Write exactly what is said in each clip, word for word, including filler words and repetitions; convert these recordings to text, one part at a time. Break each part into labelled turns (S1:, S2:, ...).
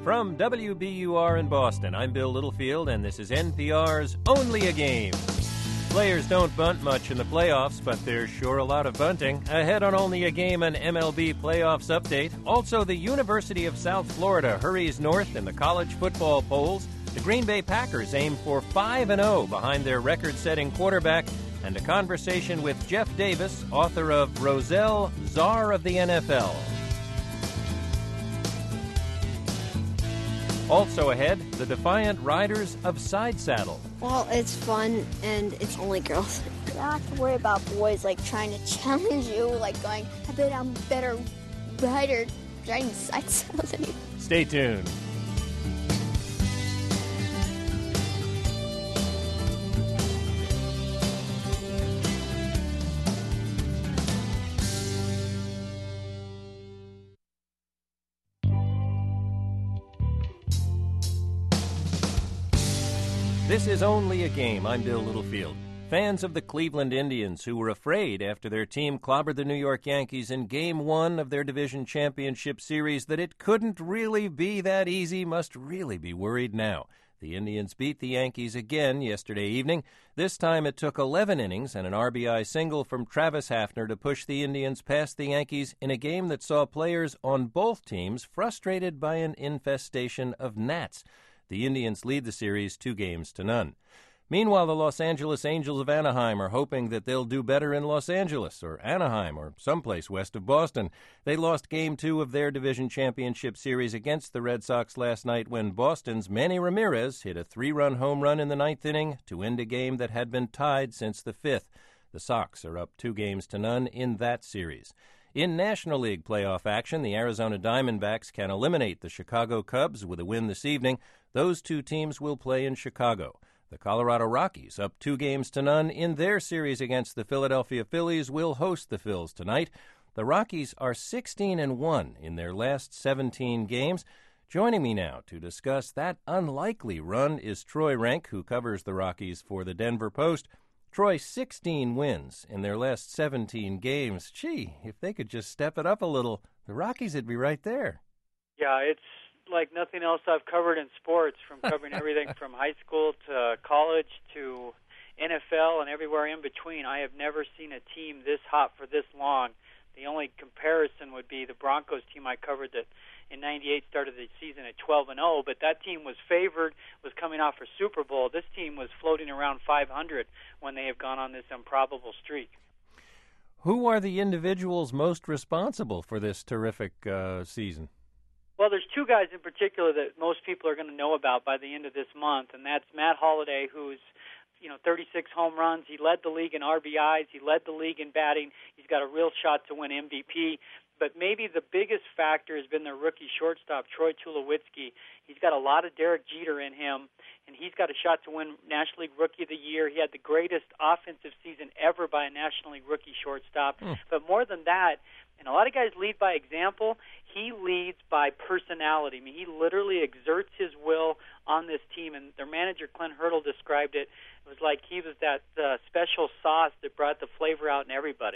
S1: From W B U R in Boston, I'm Bill Littlefield, and this is N P R's Only a Game. Players don't bunt much in the playoffs, but there's sure a lot of bunting. Ahead on Only a Game, an M L B playoffs update. Also, the University of South Florida hurries north in the college football polls. The Green Bay Packers aim for five and oh behind their record-setting quarterback. And a conversation with Jeff Davis, author of Roselle, Czar of the N F L. Also ahead, the Defiant Riders of Side Saddle.
S2: Well, it's fun, and it's only girls. You don't have to worry about boys, like, trying to challenge you, like going, I bet I'm a better rider riding side saddle than you.
S1: Stay tuned. This is Only a Game. I'm Bill Littlefield. Fans of the Cleveland Indians who were afraid after their team clobbered the New York Yankees in Game one of their division championship series that it couldn't really be that easy must really be worried now. The Indians beat the Yankees again yesterday evening. This time it took eleven innings and an R B I single from Travis Hafner to push the Indians past the Yankees in a game that saw players on both teams frustrated by an infestation of gnats. The Indians lead the series two games to none. Meanwhile, the Los Angeles Angels of Anaheim are hoping that they'll do better in Los Angeles or Anaheim or someplace west of Boston. They lost Game two of their division championship series against the Red Sox last night when Boston's Manny Ramirez hit a three-run home run in the ninth inning to end a game that had been tied since the fifth. The Sox are up two games to none in that series. In National League playoff action, the Arizona Diamondbacks can eliminate the Chicago Cubs with a win this evening. Those two teams will play in Chicago. The Colorado Rockies, up two games to none in their series against the Philadelphia Phillies, will host the Phils tonight. The Rockies are sixteen and one in their last seventeen games. Joining me now to discuss that unlikely run is Troy Renck, who covers the Rockies for the Denver Post. Troy, sixteen wins in their last seventeen games. Gee, if they could just step it up a little, the Rockies would be right there.
S3: Yeah, it's like nothing else I've covered in sports, from covering everything from high school to college to N F L and everywhere in between. I have never seen a team this hot for this long. The only comparison would be the Broncos team I covered that in ninety-eight started the season at twelve and oh, but that team was favored, was coming off a Super Bowl. This team was floating around five hundred when they have gone on this improbable streak.
S1: Who are the individuals most responsible for this terrific uh, season?
S3: Well, there's two guys in particular that most people are going to know about by the end of this month, and that's Matt Holliday, who's you know, thirty-six home runs. He led the league in R B Is. He led the league in batting. He's got a real shot to win M V P. But maybe the biggest factor has been their rookie shortstop, Troy Tulowitzki. He's got a lot of Derek Jeter in him, and he's got a shot to win National League Rookie of the Year. He had the greatest offensive season ever by a National League rookie shortstop. Mm. But more than that, and a lot of guys lead by example, he leads by personality. I mean, he literally exerts his will on this team, and their manager, Clint Hurdle, described it. It was like he was that uh, special sauce that brought the flavor out in everybody.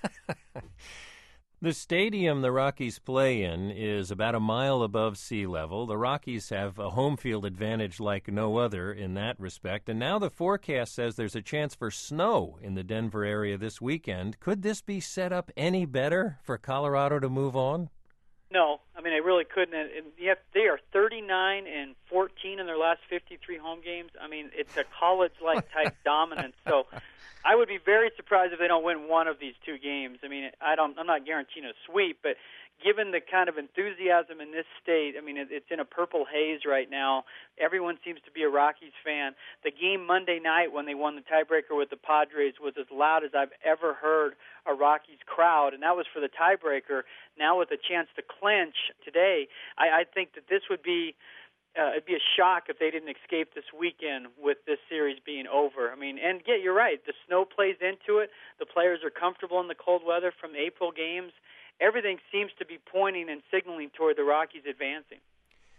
S1: The stadium the Rockies play in is about a mile above sea level. The Rockies have a home field advantage like no other in that respect. And now the forecast says there's a chance for snow in the Denver area this weekend. Could this be set up any better for Colorado to move on?
S3: No, I mean, I really couldn't. And yet they are thirty-nine and fourteen in their last fifty-three home games. I mean, it's a college-like type dominance. So I would be very surprised if they don't win one of these two games. I mean, I don't. I'm not guaranteeing a sweep, but given the kind of enthusiasm in this state, I mean, it, it's in a purple haze right now. Everyone seems to be a Rockies fan. The game Monday night when they won the tiebreaker with the Padres was as loud as I've ever heard a Rockies crowd, and that was for the tiebreaker. Now with a chance to clinch today, I, I think that this would be uh, it'd be a shock if they didn't escape this weekend with this series being over. I mean, and yeah, you're right. The snow plays into it. The players are comfortable in the cold weather from the April games. Everything seems to be pointing and signaling toward the Rockies advancing.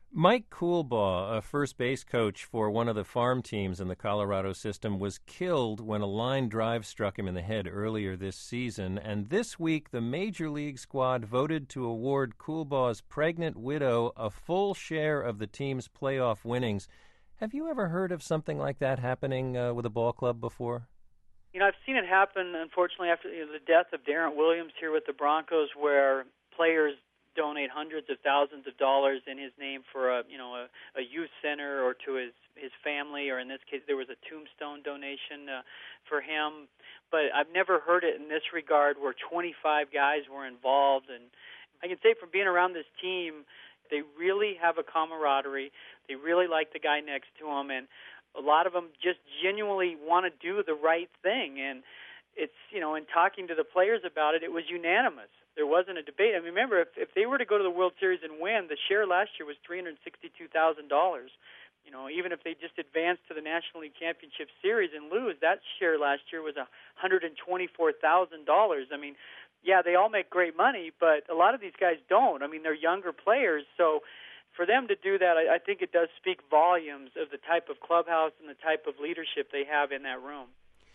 S1: Mike Coolbaugh, a first base coach for one of the farm teams in the Colorado system, was killed when a line drive struck him in the head earlier this season. And this week, the Major League squad voted to award Coolbaugh's pregnant widow a full share of the team's playoff winnings. Have you ever heard of something like that happening uh, with a ball club before?
S3: You know, I've seen it happen, unfortunately, after you know, the death of Darren Williams here with the Broncos, where players donate hundreds of thousands of dollars in his name for a you know a, a youth center or to his his family, or in this case there was a tombstone donation uh, for him. But I've never heard it in this regard where twenty-five guys were involved. And I can say from being around this team, they really have a camaraderie. They really like the guy next to them, and a lot of them just genuinely want to do the right thing. And it's you know in talking to the players about it, it was unanimous. There wasn't a debate. I mean, remember, if, if they were to go to the World Series and win, the share last year was three hundred sixty-two thousand dollars. You know, even if they just advanced to the National League Championship Series and lose, that share last year was one hundred twenty-four thousand dollars. I mean, yeah, they all make great money, but a lot of these guys don't. I mean, they're younger players, so for them to do that, I, I think it does speak volumes of the type of clubhouse and the type of leadership they have in that room.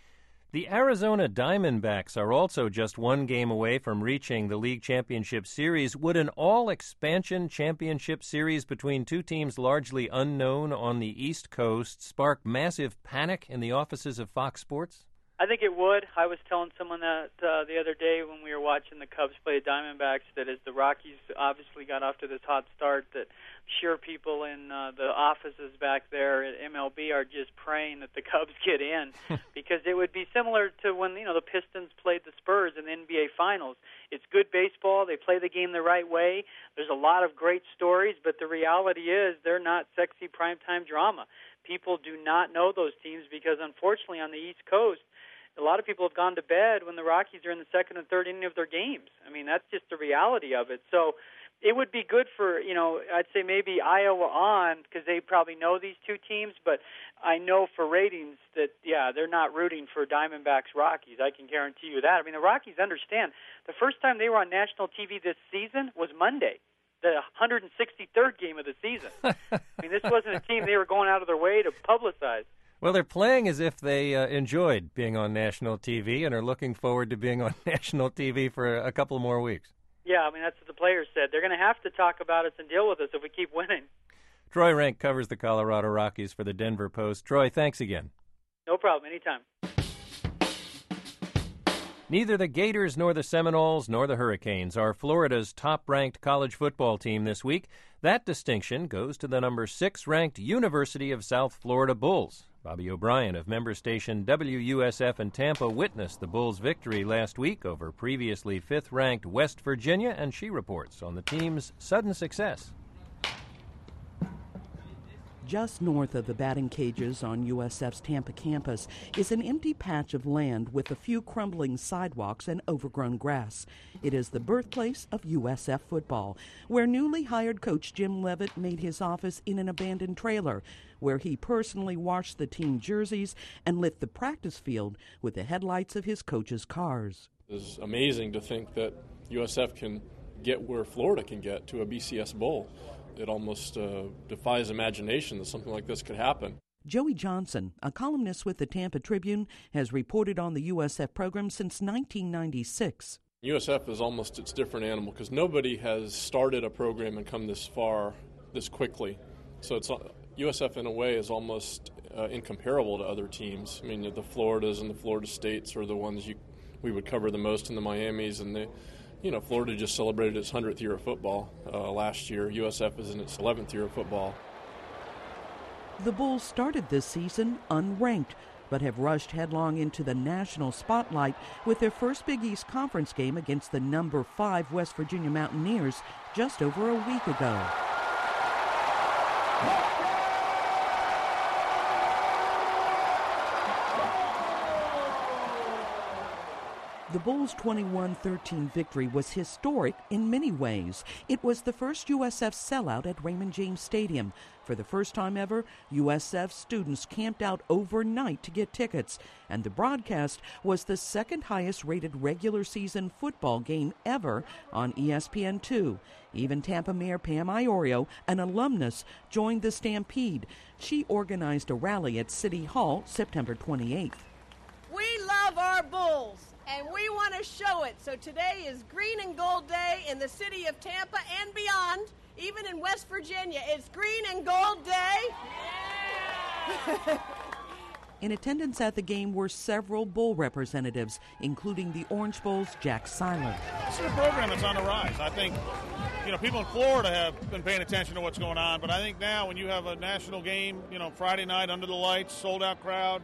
S1: The Arizona Diamondbacks are also just one game away from reaching the League Championship Series. Would an all-expansion championship series between two teams largely unknown on the East Coast spark massive panic in the offices of Fox Sports?
S3: I think it would. I was telling someone that uh, the other day when we were watching the Cubs play the Diamondbacks that as the Rockies obviously got off to this hot start, that I'm sure people in uh, the offices back there at M L B are just praying that the Cubs get in, because it would be similar to when you know the Pistons played the Spurs in the N B A Finals. It's good baseball. They play the game the right way. There's a lot of great stories, but the reality is they're not sexy primetime drama. People do not know those teams because, unfortunately, on the East Coast, a lot of people have gone to bed when the Rockies are in the second and third inning of their games. I mean, that's just the reality of it. So it would be good for, you know, I'd say maybe Iowa on, because they probably know these two teams, but I know for ratings that, yeah, they're not rooting for Diamondbacks Rockies. I can guarantee you that. I mean, the Rockies understand the first time they were on national T V this season was Monday, the one hundred sixty-third game of the season. I mean, this wasn't a team they were going out of their way to publicize.
S1: Well, they're playing as if they uh, enjoyed being on national T V and are looking forward to being on national T V for a couple more weeks.
S3: Yeah, I mean, that's what the players said. They're going to have to talk about us and deal with us if we keep winning.
S1: Troy Renck covers the Colorado Rockies for the Denver Post. Troy, thanks again.
S3: No problem. Anytime.
S1: Neither the Gators nor the Seminoles nor the Hurricanes are Florida's top-ranked college football team this week. That distinction goes to the number six-ranked University of South Florida Bulls. Bobby O'Brien of member station W U S F in Tampa witnessed the Bulls' victory last week over previously fifth-ranked West Virginia, and she reports on the team's sudden success.
S4: Just north of the batting cages on U S F's Tampa campus is an empty patch of land with a few crumbling sidewalks and overgrown grass. It is the birthplace of U S F football, where newly hired coach Jim Leavitt made his office in an abandoned trailer, where he personally washed the team jerseys and lit the practice field with the headlights of his coach's cars.
S5: It's amazing to think that U S F can get where Florida can get, to a B C S Bowl. It almost uh, defies imagination that something like this could happen.
S4: Joey Johnson, a columnist with the Tampa Tribune, has reported on the U S F program since nineteen ninety-six.
S5: U S F is almost its different animal because nobody has started a program and come this far this quickly. So it's U S F in a way is almost uh, incomparable to other teams. I mean, the Floridas and the Florida States are the ones you we would cover the most, in the Miamis, and the You know, Florida just celebrated its hundredth year of football uh, last year. U S F is in its eleventh year of football.
S4: The Bulls started this season unranked, but have rushed headlong into the national spotlight with their first Big East Conference game against the number five West Virginia Mountaineers just over a week ago. The Bulls' twenty-one thirteen victory was historic in many ways. It was the first U S F sellout at Raymond James Stadium. For the first time ever, U S F students camped out overnight to get tickets, and the broadcast was the second highest rated regular season football game ever on E S P N two. Even Tampa Mayor Pam Iorio, an alumnus, joined the stampede. She organized a rally at City Hall September twenty-eighth.
S6: We love our Bulls, and we want to show it. So today is Green and Gold Day in the city of Tampa and beyond. Even in West Virginia, it's Green and Gold Day. Yeah!
S4: In attendance at the game were several Bull representatives, including the Orange Bowl's Jack Seiler.
S7: This is a program that's on the rise. I think, you know, people in Florida have been paying attention to what's going on, but I think now when you have a national game, you know, Friday night under the lights, sold-out crowd,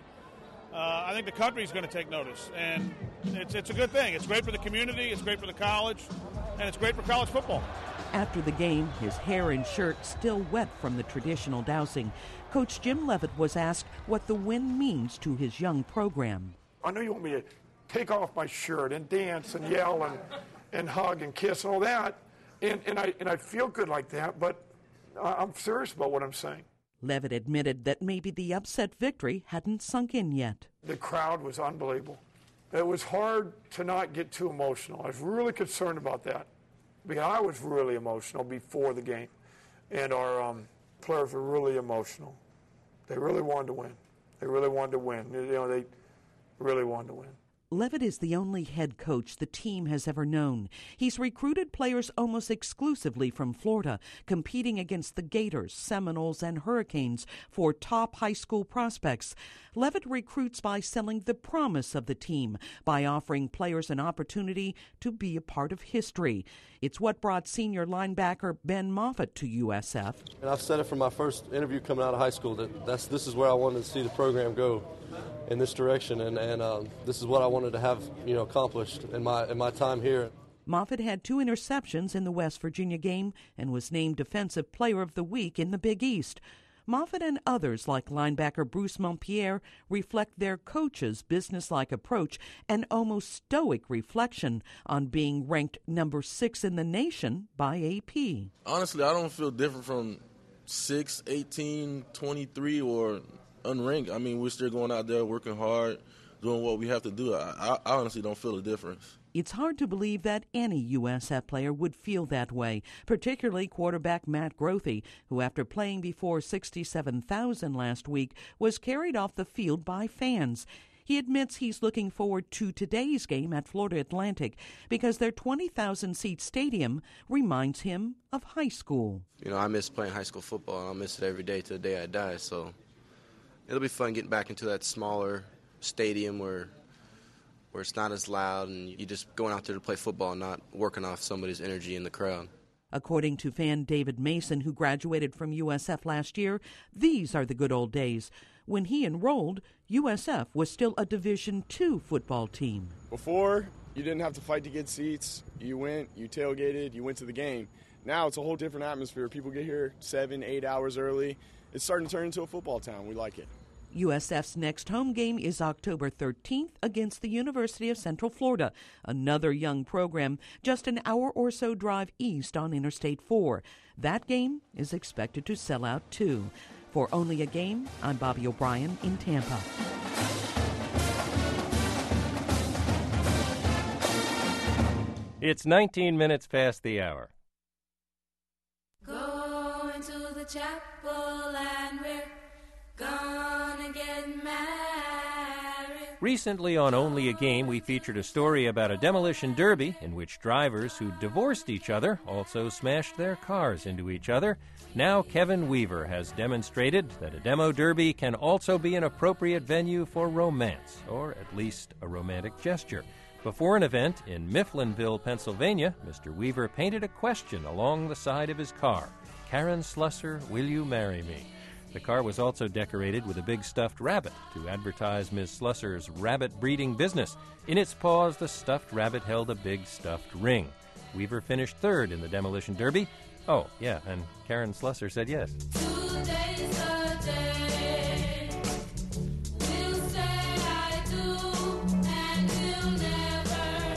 S7: uh, I think the country's going to take notice, and it's it's a good thing. It's great for the community, it's great for the college, and it's great for college football.
S4: After the game, his hair and shirt still wet from the traditional dousing, Coach Jim Leavitt was asked what the win means to his young program.
S8: I know you want me to take off my shirt and dance and yell and, and hug and kiss and all that, and, and, I, and I feel good like that, but I'm serious about what I'm saying.
S4: Leavitt admitted that maybe the upset victory hadn't sunk in yet.
S8: The crowd was unbelievable. It was hard to not get too emotional. I was really concerned about that, because I was really emotional before the game, and our um, players were really emotional. They really wanted to win. They really wanted to win. You know, they really wanted to win.
S4: Leavitt is the only head coach the team has ever known. He's recruited players almost exclusively from Florida, competing against the Gators, Seminoles, and Hurricanes for top high school prospects. Leavitt recruits by selling the promise of the team, by offering players an opportunity to be a part of history. It's what brought senior linebacker Ben Moffitt to U S F.
S9: And I've said it from my first interview coming out of high school that that's, this is where I wanted to see the program go, in this direction, and, and um, this is what I wanted to have, you know, accomplished in my in my time here.
S4: Moffitt had two interceptions in the West Virginia game and was named Defensive Player of the Week in the Big East. Moffitt and others like linebacker Bruce Montpierre reflect their coach's businesslike approach and almost stoic reflection on being ranked number six in the nation by A P.
S10: Honestly, I don't feel different from six, eighteen, twenty-three, or unranked. I mean, we're still going out there working hard, doing what we have to do. I, I honestly don't feel a difference.
S4: It's hard to believe that any U S F player would feel that way, particularly quarterback Matt Grothe, who after playing before sixty-seven thousand last week was carried off the field by fans. He admits he's looking forward to today's game at Florida Atlantic because their twenty thousand seat stadium reminds him of high school.
S11: You know, I miss playing high school football, and I'll miss it every day to the day I die, so it'll be fun getting back into that smaller stadium where where it's not as loud and you're just going out there to play football and not working off somebody's energy in the crowd.
S4: According to fan David Mason, who graduated from U S F last year, these are the good old days. When he enrolled, U S F was still a Division two football team.
S12: Before, you didn't have to fight to get seats. You went, you tailgated, you went to the game. Now it's a whole different atmosphere. People get here seven, eight hours early. It's starting to turn into a football town. We like it.
S4: U S F's next home game is October thirteenth against the University of Central Florida, another young program just an hour or so drive east on Interstate four. That game is expected to sell out too. For Only a Game, I'm Bobby O'Brien in Tampa.
S1: It's nineteen minutes past the hour.
S13: Go into the chapel and we're gonna get married.
S1: Recently on Only a Game, we featured a story about a demolition derby in which drivers who divorced each other also smashed their cars into each other. Now Kevin Weaver has demonstrated that a demo derby can also be an appropriate venue for romance, or at least a romantic gesture. Before an event in Mifflinville, Pennsylvania, Mister Weaver painted a question along the side of his car. Karen Slusser, will you marry me? The car was also decorated with a big stuffed rabbit to advertise Miz Slusser's rabbit breeding business. In its paws, the stuffed rabbit held a big stuffed ring. Weaver finished third in the demolition derby. Oh, yeah, and Karen Slusser said yes.
S13: Today's the day. We'll say I do, and we'll never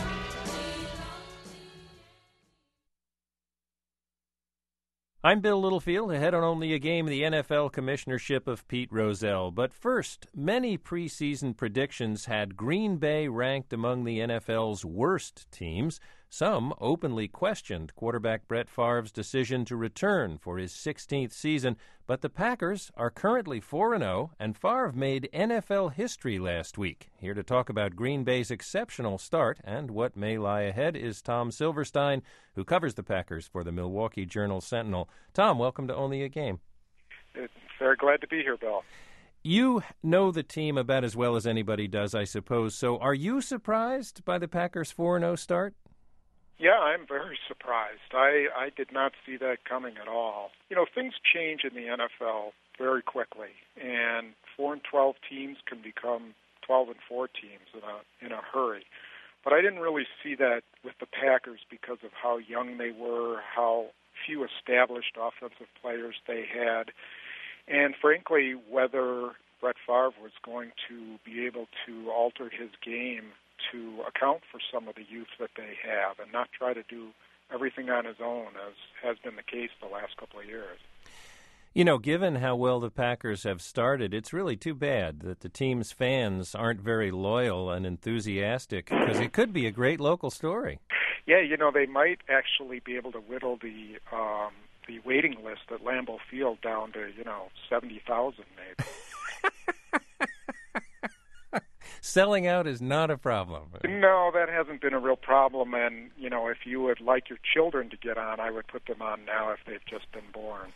S1: I'm Bill Littlefield, ahead on Only a Game, the N F L commissionership of Pete Rozelle. But first, many preseason predictions had Green Bay ranked among the N F L's worst teams. Some openly questioned quarterback Brett Favre's decision to return for his sixteenth season. But the Packers are currently four and oh, and Favre made N F L history last week. Here to talk about Green Bay's exceptional start and what may lie ahead is Tom Silverstein, who covers the Packers for the Milwaukee Journal-Sentinel. Tom, welcome to Only a Game.
S14: It's very glad to be here, Bill.
S1: You know the team about as well as anybody does, I suppose. So are you surprised by the Packers' four and oh start?
S14: Yeah, I'm very surprised. I, I did not see that coming at all. You know, things change in the N F L very quickly, and four and twelve teams can become twelve and four teams in a in a hurry. But I didn't really see that with the Packers because of how young they were, how few established offensive players they had, and frankly, whether Brett Favre was going to be able to alter his game to account for some of the youth that they have and not try to do everything on his own, as has been the case the last couple of years.
S1: You know, given how well the Packers have started, it's really too bad that the team's fans aren't very loyal and enthusiastic, because it could be a great local story.
S14: Yeah, you know, they might actually be able to whittle the um, the waiting list at Lambeau Field down to, you know, seventy thousand maybe.
S1: Selling out is not a problem.
S14: No, that hasn't been a real problem. And, you know, if you would like your children to get on, I would put them on now if they've just been born.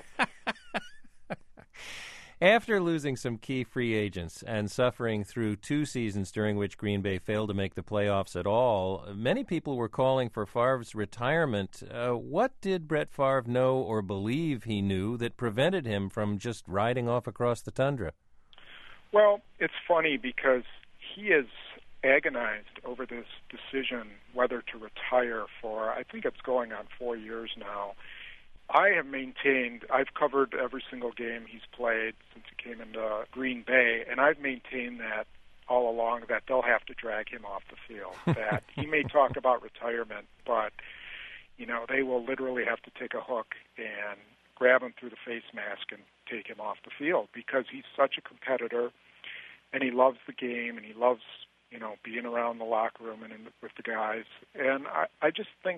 S14: So.
S1: After losing some key free agents and suffering through two seasons during which Green Bay failed to make the playoffs at all, many people were calling for Favre's retirement. Uh, what did Brett Favre know or believe he knew that prevented him from just riding off across the tundra?
S14: Well, it's funny because he has agonized over this decision whether to retire for, I think it's going on four years now. I have maintained, I've covered every single game he's played since he came into Green Bay, and I've maintained that all along that they'll have to drag him off the field. That he may talk about retirement, but, you know, they will literally have to take a hook and grab him through the face mask and take him off the field because he's such a competitor and he loves the game and he loves, you know, being around the locker room and in, with the guys. And I, I just think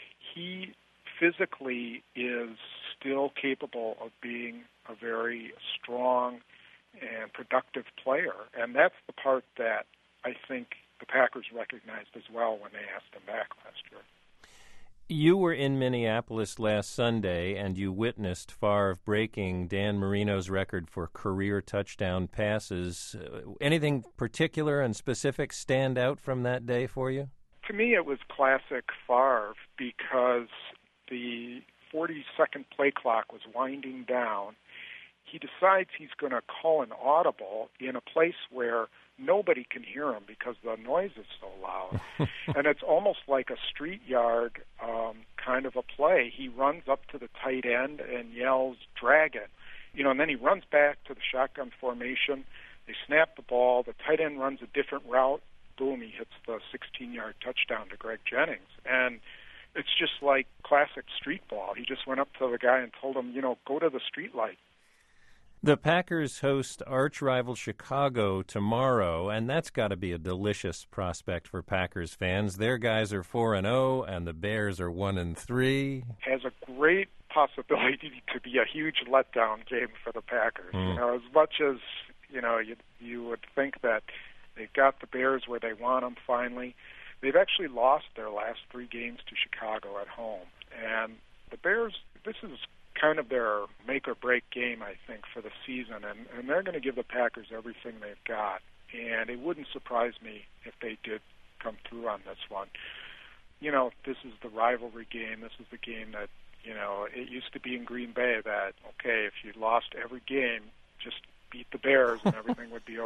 S14: he physically is still capable of being a very strong and productive player. And that's the part that I think the Packers recognized as well when they asked him back last year.
S1: You were in Minneapolis last Sunday, and you witnessed Favre breaking Dan Marino's record for career touchdown passes. Uh, anything particular and specific stand out from that day for you?
S14: To me, it was classic Favre because the forty-second play clock was winding down. He decides he's going to call an audible in a place where nobody can hear him because the noise is so loud. And it's almost like a street yard um, kind of a play. He runs up to the tight end and yells, "Dragon." You know, and then he runs back to the shotgun formation. They snap the ball. The tight end runs a different route. Boom, he hits the sixteen-yard touchdown to Greg Jennings. And it's just like classic street ball. He just went up to the guy and told him, you know, go to the street light.
S1: The Packers host arch-rival Chicago tomorrow, and that's got to be a delicious prospect for Packers fans. Their guys are four and oh, and the Bears are one and three.
S14: Has a great possibility to be a huge letdown game for the Packers. Mm. You know, as much as you know, you you would think that they've got the Bears where they want them. Finally, they've actually lost their last three games to Chicago at home, and the Bears. This is kind of their make-or-break game, I think, for the season, and, and they're going to give the Packers everything they've got, and it wouldn't surprise me if they did come through on this one. You know, this is the rivalry game. This is the game that, you know, it used to be in Green Bay that, okay, if you lost every game, just beat the Bears and everything would be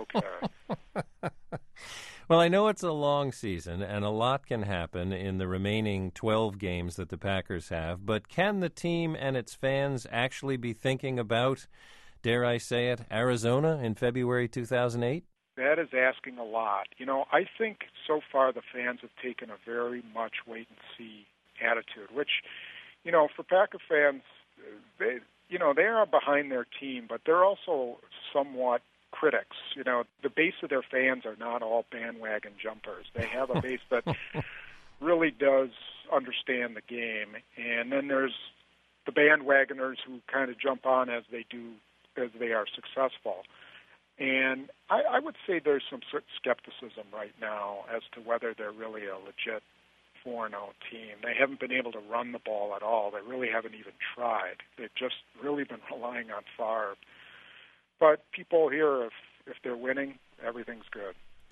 S14: okay.
S1: Well, I know it's a long season, and a lot can happen in the remaining twelve games that the Packers have, but can the team and its fans actually be thinking about, dare I say it, Arizona in February two thousand eight?
S14: That is asking a lot. You know, I think so far the fans have taken a very much wait-and-see attitude, which, you know, for Packer fans, they, you know, they are behind their team, but they're also somewhat critics. You know, the base of their fans are not all bandwagon jumpers. They have a base that really does understand the game, and then there's the bandwagoners who kind of jump on as they do, as they are successful. And I, I would say there's some sort of skepticism right now as to whether they're really a legit four and oh team. They haven't been able to run the ball at all. They really haven't even tried. They've just really been relying on Favre. But people here, if if they're winning, everything's good.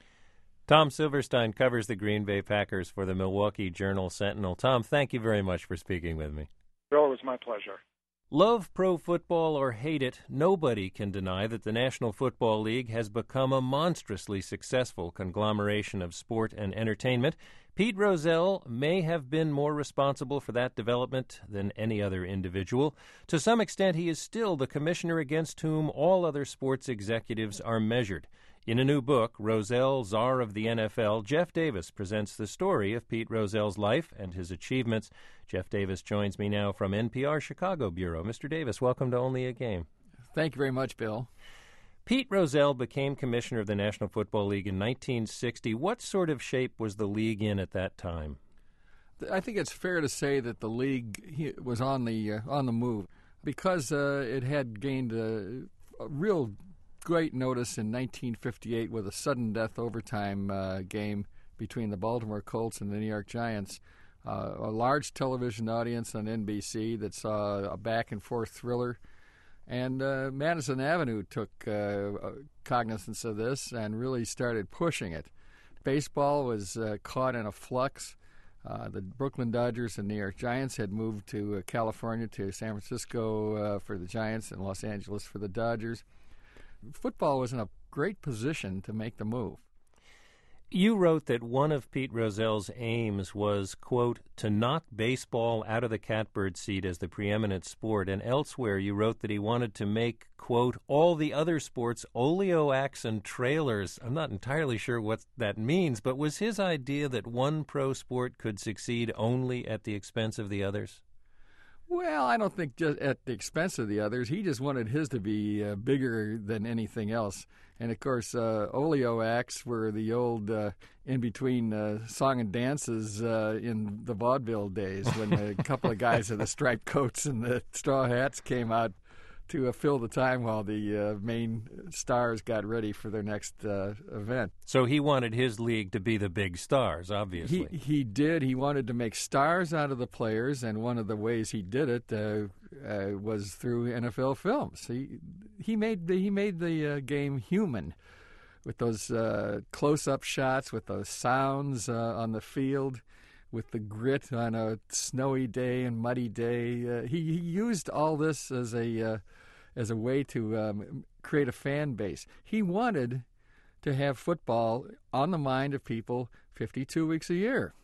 S1: Tom Silverstein covers the Green Bay Packers for the Milwaukee Journal-Sentinel. Tom, thank you very much for speaking with me.
S14: Bill, it was my pleasure.
S1: Love pro football or hate it, nobody can deny that the National Football League has become a monstrously successful conglomeration of sport and entertainment. Pete Rozelle may have been more responsible for that development than any other individual. To some extent, he is still the commissioner against whom all other sports executives are measured. In a new book, Rozelle, Czar of the N F L, Jeff Davis presents the story of Pete Rozelle's life and his achievements. Jeff Davis joins me now from N P R Chicago Bureau. Mister Davis, welcome to Only a Game.
S15: Thank you very much, Bill.
S1: Pete Rozelle became commissioner of the National Football League in nineteen sixty. What sort of shape was the league in at that time?
S15: I think it's fair to say that the league was on the uh, on the move because uh, it had gained a, a real great notice in nineteen fifty-eight with a sudden death overtime uh, game between the Baltimore Colts and the New York Giants. Uh, a large television audience on N B C that saw a back-and-forth thriller. And uh, Madison Avenue took uh, cognizance of this and really started pushing it. Baseball was uh, caught in a flux. Uh, the Brooklyn Dodgers and New York Giants had moved to uh, California, to San Francisco uh, for the Giants and Los Angeles for the Dodgers. Football was in a great position to make the move.
S1: You wrote that one of Pete Rozelle's aims was, quote, to knock baseball out of the catbird seat as the preeminent sport, and elsewhere you wrote that he wanted to make, quote, all the other sports oleoacs and trailers. I'm not entirely sure what that means, but was his idea that one pro sport could succeed only at the expense of the others?
S15: Well, I don't think just at the expense of the others. He just wanted his to be uh, bigger than anything else. And, of course, uh, oleo acts were the old uh, in-between uh, song and dances uh, in the vaudeville days when a couple of guys in the striped coats and the straw hats came out to uh, fill the time while the uh, main stars got ready for their next uh, event.
S1: So he wanted his league to be the big stars, obviously.
S15: He he did. He wanted to make stars out of the players, and one of the ways he did it uh, uh, was through N F L films. He he made the, he made the uh, game human with those uh, close-up shots, with those sounds uh, on the field, with the grit on a snowy day and muddy day. Uh, he, he used all this as a uh, as a way to um, create a fan base. He wanted to have football on the mind of people fifty-two weeks a year.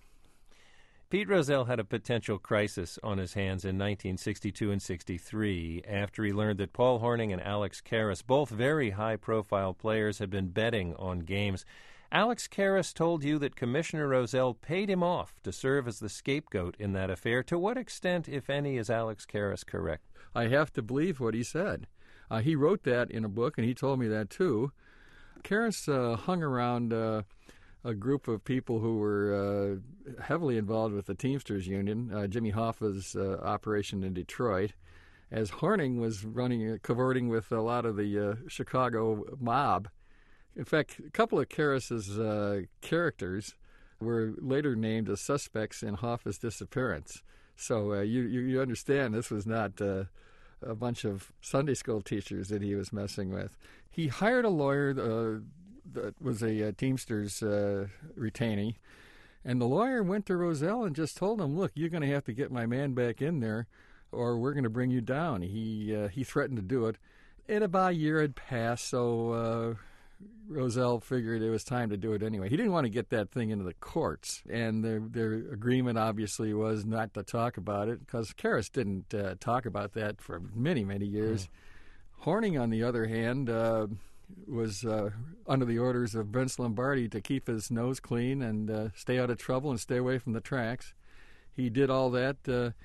S1: Pete Rozelle had a potential crisis on his hands in nineteen sixty-two and sixty-three after he learned that Paul Hornung and Alex Karras, both very high-profile players, had been betting on games. Alex Karras told you that Commissioner Rozelle paid him off to serve as the scapegoat in that affair. To what extent, if any, is Alex Karras correct?
S15: I have to believe what he said. Uh, he wrote that in a book, and he told me that too. Karras uh, hung around uh, a group of people who were uh, heavily involved with the Teamsters Union, uh, Jimmy Hoffa's uh, operation in Detroit, as Hornung was running, uh, cavorting with a lot of the uh, Chicago mob. In fact, a couple of Karras's uh, characters were later named as suspects in Hoffa's disappearance. So uh, you, you you understand this was not uh, a bunch of Sunday school teachers that he was messing with. He hired a lawyer uh, that was a uh, Teamsters uh, retainee, and the lawyer went to Rozelle and just told him, look, you're going to have to get my man back in there or we're going to bring you down. He, uh, he threatened to do it. And about a year had passed, so... Uh, Rozelle figured it was time to do it anyway. He didn't want to get that thing into the courts, and their their agreement obviously was not to talk about it because Karras didn't uh, talk about that for many, many years. Mm. Hornung, on the other hand, uh, was uh, under the orders of Vince Lombardi to keep his nose clean and uh, stay out of trouble and stay away from the tracks. He did all that, uh,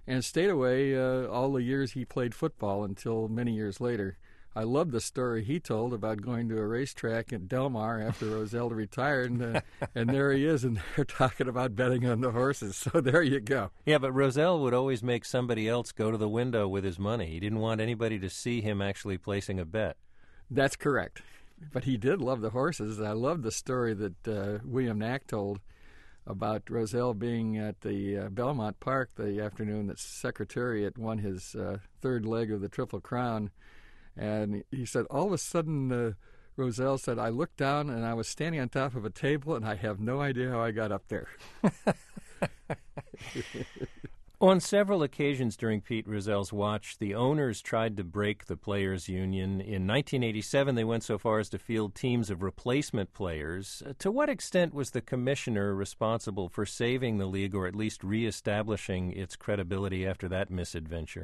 S15: and stayed away uh, all the years he played football until many years later. I love the story he told about going to a racetrack at Del Mar after Rozelle retired, and, uh, and there he is, and they're talking about betting on the horses. So there you go.
S1: Yeah, but Rozelle would always make somebody else go to the window with his money. He didn't want anybody to see him actually placing a bet.
S15: That's correct. But he did love the horses. I love the story that uh, William Knack told about Rozelle being at the uh, Belmont Park the afternoon that Secretariat won his uh, third leg of the Triple Crown. And he said, all of a sudden, uh, Rozelle said, I looked down and I was standing on top of a table and I have no idea how I got up there.
S1: On several occasions during Pete Rozelle's watch, the owners tried to break the players' union. In nineteen eighty-seven, they went so far as to field teams of replacement players. Uh, to what extent was the commissioner responsible for saving the league or at least reestablishing its credibility after that misadventure?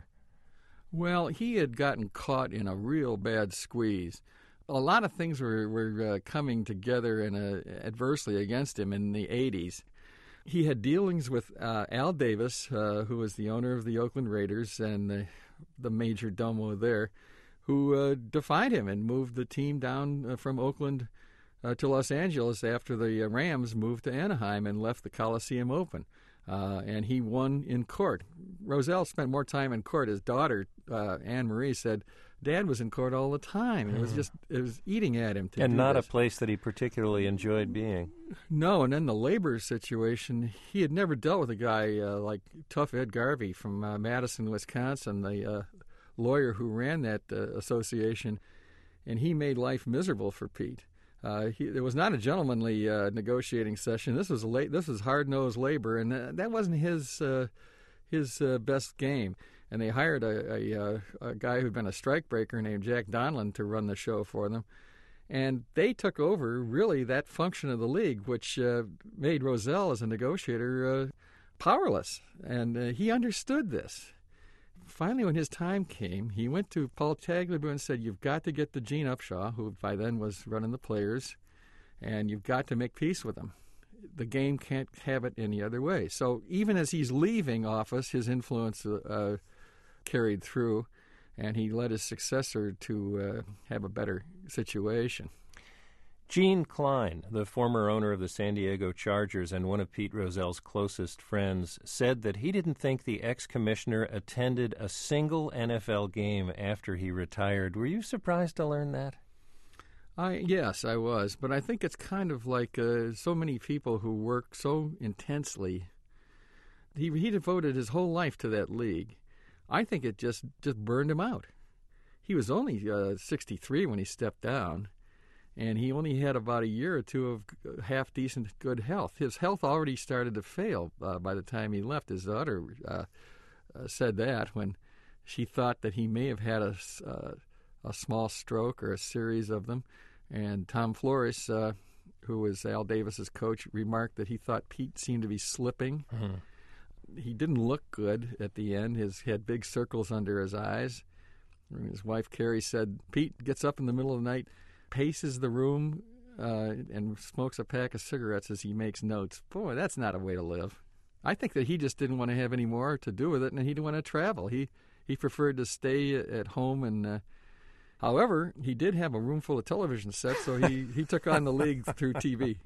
S15: Well, he had gotten caught in a real bad squeeze. A lot of things were, were uh, coming together in a, adversely against him in the eighties. He had dealings with uh, Al Davis, uh, who was the owner of the Oakland Raiders and the, the major domo there, who uh, defied him and moved the team down uh, from Oakland uh, to Los Angeles after the uh, Rams moved to Anaheim and left the Coliseum open. Uh, and he won in court. Rozelle spent more time in court. His daughter, uh, Anne Marie, said, Dad was in court all the time. It was just, it was eating at him to
S1: and
S15: do
S1: not
S15: this.
S1: A place that he particularly enjoyed being.
S15: No, and then the labor situation, he had never dealt with a guy uh, like Tough Ed Garvey from uh, Madison, Wisconsin, the uh, lawyer who ran that uh, association, and he made life miserable for Pete. Uh, he, it was not a gentlemanly uh, negotiating session. This was a la- this was hard-nosed labor, and uh, that wasn't his uh, his uh, best game. And they hired a, a, a guy who'd been a strikebreaker named Jack Donlan to run the show for them. And they took over, really, that function of the league, which uh, made Rozelle, as a negotiator, uh, powerless. And uh, he understood this. Finally, when his time came, he went to Paul Tagliabue and said, you've got to get to Gene Upshaw, who by then was running the Players, and you've got to make peace with him. The game can't have it any other way. So even as he's leaving office, his influence uh, carried through, and he led his successor to uh, have a better situation.
S1: Gene Klein, the former owner of the San Diego Chargers and one of Pete Rozelle's closest friends, said that he didn't think the ex-commissioner attended a single N F L game after he retired. Were you surprised to learn that?
S15: I yes, I was, but I think it's kind of like uh, so many people who work so intensely. He he devoted his whole life to that league. I think it just, just burned him out. He was only uh, sixty-three when he stepped down, and he only had about a year or two of half-decent good health. His health already started to fail uh, by the time he left. His daughter uh, uh, said that when she thought that he may have had a, uh, a small stroke or a series of them. And Tom Flores, uh, who was Al Davis's coach, remarked that he thought Pete seemed to be slipping. Mm-hmm. He didn't look good at the end. His, he had big circles under his eyes. His wife, Carrie, said, Pete gets up in the middle of the night, paces the room, uh, and smokes a pack of cigarettes as he makes notes. Boy, that's not a way to live. I think that he just didn't want to have any more to do with it, and he didn't want to travel. He he preferred to stay at home. And uh, however, he did have a room full of television sets, so he, he took on the league through T V.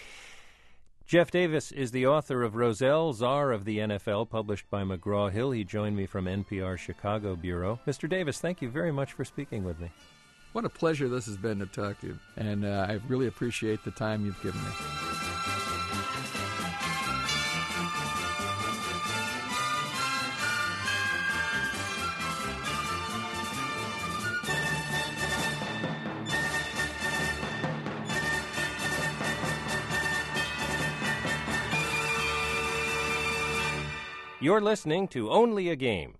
S1: Jeff Davis is the author of Rozelle, Czar of the N F L, published by McGraw-Hill. He joined me from N P R Chicago Bureau. Mister Davis, thank you very much for speaking with me.
S15: What a pleasure this has been to talk to you, and uh, I really appreciate the time you've given me.
S1: You're listening to Only a Game.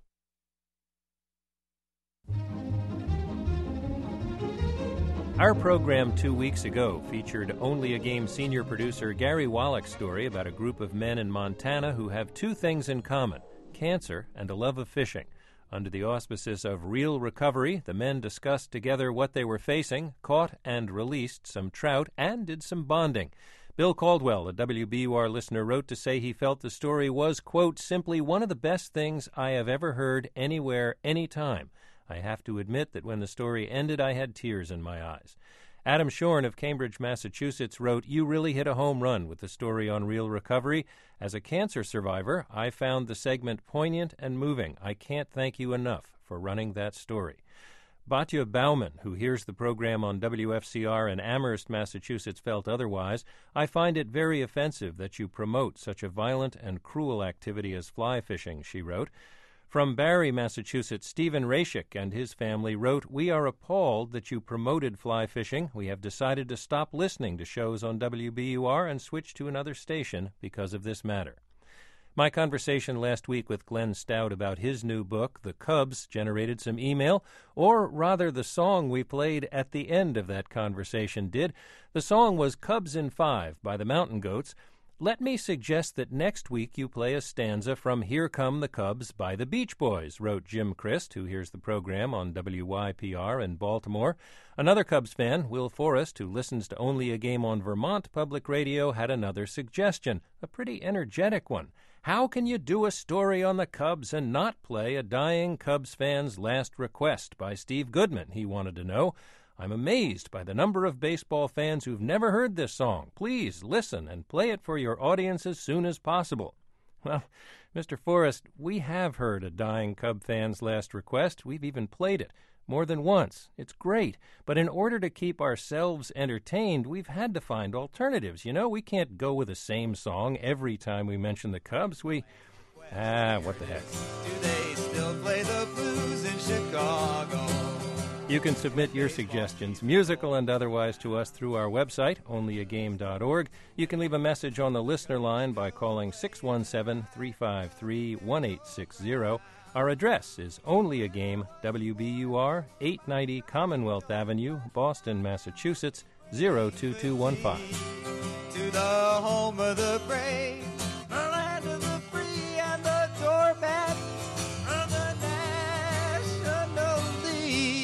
S1: Our program two weeks ago featured Only a Game senior producer Gary Wallach's story about a group of men in Montana who have two things in common, cancer and a love of fishing. Under the auspices of Real Recovery, the men discussed together what they were facing, caught and released some trout, and did some bonding. Bill Caldwell, a W B U R listener, wrote to say he felt the story was, quote, simply one of the best things I have ever heard anywhere, anytime. I have to admit that when the story ended, I had tears in my eyes. Adam Shorn of Cambridge, Massachusetts, wrote, you really hit a home run with the story on Real Recovery. As a cancer survivor, I found the segment poignant and moving. I can't thank you enough for running that story. Batya Bauman, who hears the program on W F C R in Amherst, Massachusetts, felt otherwise. I find it very offensive that you promote such a violent and cruel activity as fly fishing, she wrote. From Barry, Massachusetts, Stephen Rashik and his family wrote, we are appalled that you promoted fly fishing. We have decided to stop listening to shows on W B U R and switch to another station because of this matter. My conversation last week with Glenn Stout about his new book, The Cubs, generated some email, or rather the song we played at the end of that conversation did. The song was Cubs in Five by the Mountain Goats. Let me suggest that next week you play a stanza from Here Come the Cubs by the Beach Boys, wrote Jim Christ, who hears the program on W Y P R in Baltimore. Another Cubs fan, Will Forrest, who listens to Only a Game on Vermont Public Radio, had another suggestion, a pretty energetic one. How can you do a story on the Cubs and not play a dying Cubs fan's last request by Steve Goodman, he wanted to know. I'm amazed by the number of baseball fans who've never heard this song. Please listen and play it for your audience as soon as possible. Well, Mister Forrest, we have heard a dying Cub fan's last request. We've even played it more than once. It's great. But in order to keep ourselves entertained, we've had to find alternatives. You know, we can't go with the same song every time we mention the Cubs. We... Ah, what the heck.
S16: Do they still play the blues in Chicago?
S1: You can submit your suggestions, musical and otherwise, to us through our website, only a game dot org. You can leave a message on the listener line by calling six one seven, three five three, one eight six zero. Our address is Only a Game, W B U R, eight ninety Commonwealth Avenue, Boston, Massachusetts, zero two two one five.
S16: To the home of the brave, the land of the free, and the doormat of the National League.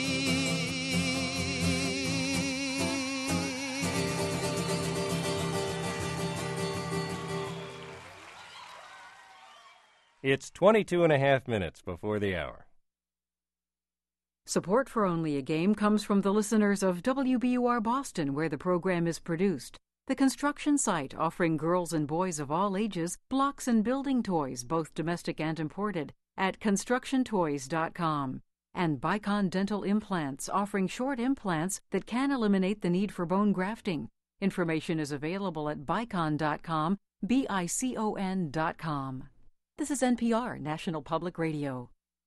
S1: It's twenty-two and a half minutes before the hour.
S17: Support for Only a Game comes from the listeners of W B U R Boston, where the program is produced. The construction site offering girls and boys of all ages blocks and building toys, both domestic and imported, at construction toys dot com. And Bicon Dental Implants, offering short implants that can eliminate the need for bone grafting. Information is available at bicon dot com, B I C O N dot com. This is N P R, National Public Radio.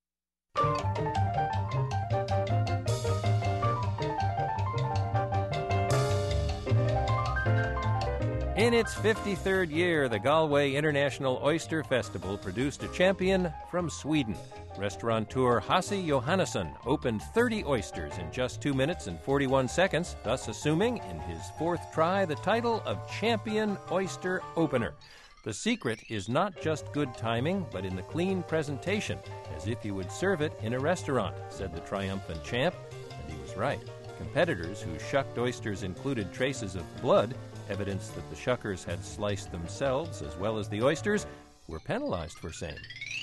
S1: In its fifty-third year, the Galway International Oyster Festival produced a champion from Sweden. Restaurateur Hasse Johannesson opened thirty oysters in just two minutes and forty-one seconds, thus assuming, in his fourth try, the title of Champion Oyster Opener. The secret is not just good timing, but in the clean presentation, as if you would serve it in a restaurant, said the triumphant champ, and he was right. Competitors who shucked oysters included traces of blood, evidence that the shuckers had sliced themselves as well as the oysters, were penalized for same.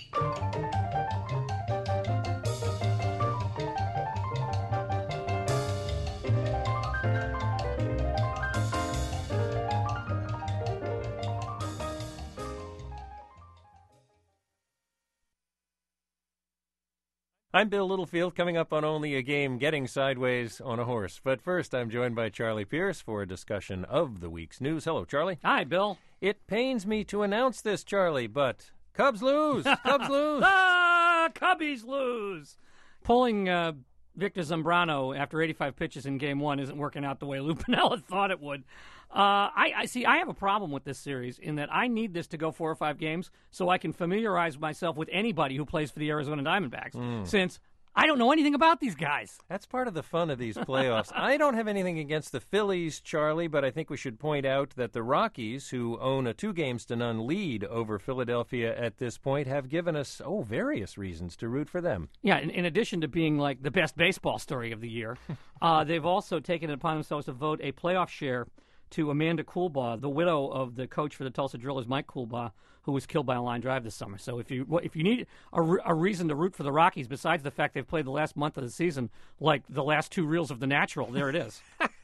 S1: I'm Bill Littlefield, coming up on Only a Game, getting sideways on a horse. But first, I'm joined by Charlie Pierce for a discussion of the week's news. Hello, Charlie.
S18: Hi, Bill.
S1: It pains me to announce this, Charlie, but Cubs lose! Cubs lose!
S18: Ah, Cubbies lose! Pulling uh, Victor Zambrano after eighty-five pitches in Game One isn't working out the way Lou Piniella thought it would. Uh, I, I see. I have a problem with this series in that I need this to go four or five games so I can familiarize myself with anybody who plays for the Arizona Diamondbacks. Mm. Since I don't know anything about these guys.
S1: That's part of the fun of these playoffs. I don't have anything against the Phillies, Charlie, but I think we should point out that the Rockies, who own a two games to none lead over Philadelphia at this point, have given us, oh, various reasons to root for them.
S18: Yeah, in, in addition to being like the best baseball story of the year, uh, they've also taken it upon themselves to vote a playoff share to Amanda Coolbaugh, the widow of the coach for the Tulsa Drillers, Mike Coolbaugh, who was killed by a line drive this summer. So if you if you need a, re- a reason to root for the Rockies, besides the fact they've played the last month of the season like the last two reels of The Natural, there it is.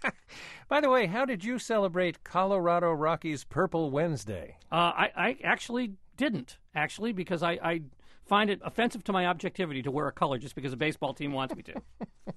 S1: By the way, how did you celebrate Colorado Rockies Purple Wednesday?
S18: Uh, I, I actually didn't, actually, because I, I find it offensive to my objectivity to wear a color just because a baseball team wants me to.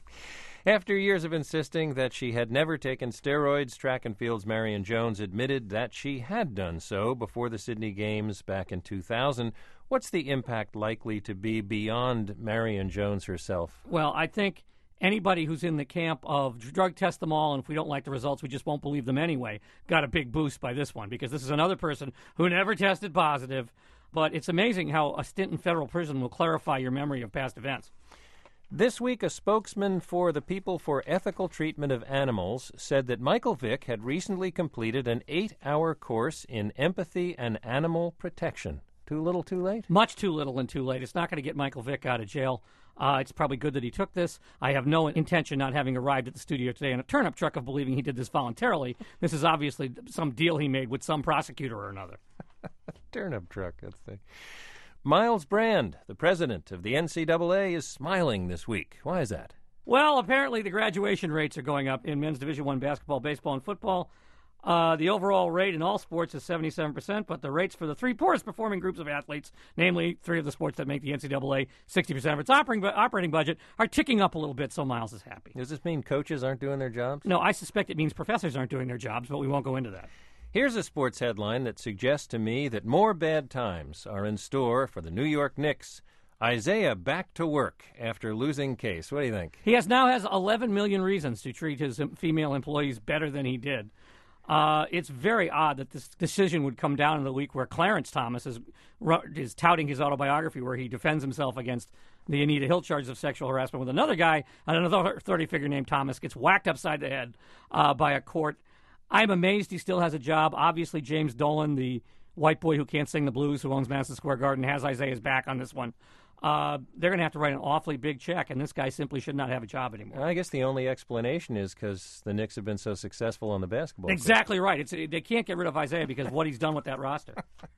S1: After years of insisting that she had never taken steroids, track and field's Marion Jones admitted that she had done so before the Sydney Games back in two thousand. What's the impact likely to be beyond Marion Jones herself?
S18: Well, I think anybody who's in the camp of drug test them all, and if we don't like the results, we just won't believe them anyway, got a big boost by this one, because this is another person who never tested positive. But it's amazing how a stint in federal prison will clarify your memory of past events.
S1: This week, a spokesman for the People for Ethical Treatment of Animals said that Michael Vick had recently completed an eight-hour course in empathy and animal protection. Too little, too late?
S18: Much too little and too late. It's not going to get Michael Vick out of jail. Uh, it's probably good that he took this. I have no intention, not having arrived at the studio today in a turnip truck, of believing he did this voluntarily. This is obviously some deal he made with some prosecutor or another.
S1: Turnip truck, that's the... Miles Brand, the president of the N C double A, is smiling this week. Why is that?
S18: Well, apparently the graduation rates are going up in men's Division I basketball, baseball, and football. Uh, the overall rate in all sports is seventy-seven percent, but the rates for the three poorest performing groups of athletes, namely three of the sports that make the N C double A sixty percent of its operating, operating budget, are ticking up a little bit, so Miles is happy.
S1: Does this mean coaches aren't doing their jobs?
S18: No, I suspect it means professors aren't doing their jobs, but we won't go into that.
S1: Here's a sports headline that suggests to me that more bad times are in store for the New York Knicks. Isaiah back to work after losing case. What do you think?
S18: He has now has eleven million reasons to treat his female employees better than he did. Uh, it's very odd that this decision would come down in the week where Clarence Thomas is, is touting his autobiography where he defends himself against the Anita Hill charges of sexual harassment with another guy, another authority figure named Thomas, gets whacked upside the head uh, by a court. I'm amazed he still has a job. Obviously, James Dolan, the white boy who can't sing the blues, who owns Madison Square Garden, has Isaiah's back on this one. Uh, they're going to have to write an awfully big check, and this guy simply should not have a job anymore.
S1: I guess the only explanation is because the Knicks have been so successful on the basketball
S18: Exactly court. Right. It's, they can't get rid of Isaiah because of what he's done with that roster.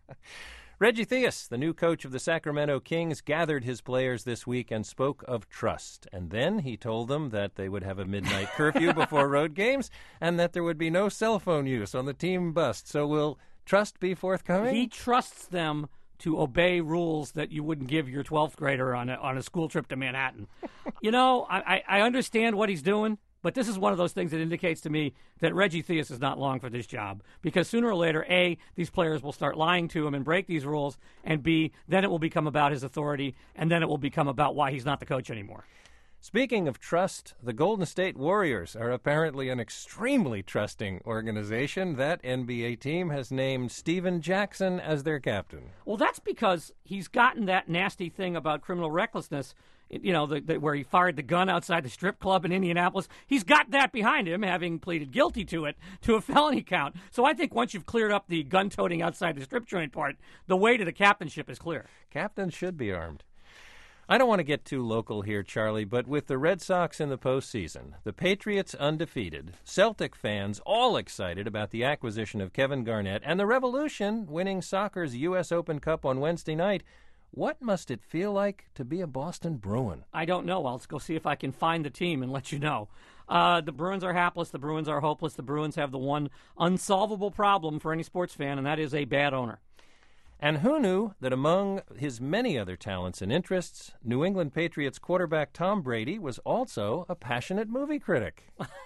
S1: Reggie Theus, the new coach of the Sacramento Kings, gathered his players this week and spoke of trust. And then he told them that they would have a midnight curfew before road games and that there would be no cell phone use on the team bus. So will trust be forthcoming?
S18: He trusts them to obey rules that you wouldn't give your twelfth grader on a, on a school trip to Manhattan. You know, I, I understand what he's doing, but this is one of those things that indicates to me that Reggie Theus is not long for this job, because sooner or later, A, these players will start lying to him and break these rules, and B, then it will become about his authority, and then it will become about why he's not the coach anymore.
S1: Speaking of trust, the Golden State Warriors are apparently an extremely trusting organization. That N B A team has named Steven Jackson as their captain.
S18: Well, that's because he's gotten that nasty thing about criminal recklessness, you know, the, the, where he fired the gun outside the strip club in Indianapolis. He's got that behind him, having pleaded guilty to it, to a felony count. So I think once you've cleared up the gun-toting outside the strip joint part, the way to the captainship is clear.
S1: Captains should be armed. I don't want to get too local here, Charlie, but with the Red Sox in the postseason, the Patriots undefeated, Celtic fans all excited about the acquisition of Kevin Garnett, and the Revolution winning soccer's U S Open Cup on Wednesday night, what must it feel like to be a Boston Bruin?
S18: I don't know. I'll go see if I can find the team and let you know. Uh, the Bruins are hapless. The Bruins are hopeless. The Bruins have the one unsolvable problem for any sports fan, and that is a bad owner.
S1: And who knew that among his many other talents and interests, New England Patriots quarterback Tom Brady was also a passionate movie critic?